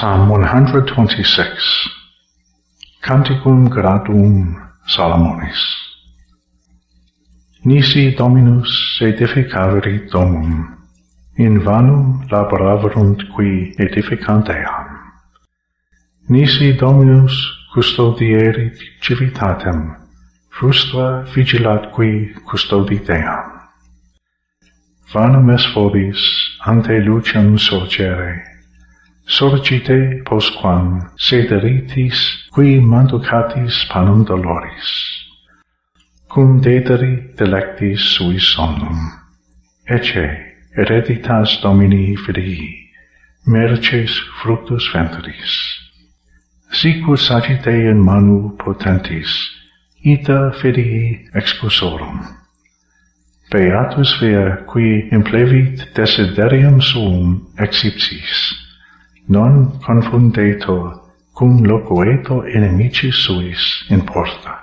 Psalm 126. Canticum Gradum Salomonis. Nisi Dominus edificaverit domum, in vanum laboraverunt qui edificant eam. Nisi Dominus custodierit civitatem, frustra vigilat qui custodit eam. Vanum est vobis ante lucem sorgere, sorgite postquam sederitis qui manducatis panum doloris, cum dederi delectis suis somnum, ecce hereditas Domini filii, merces fructus ventris. Sicut sagite in manu potentis, ita filii excusorum. Beatus vir qui implevit desiderium suum ex ipsis, non confundetur cum loquetur inimicis suis in porta.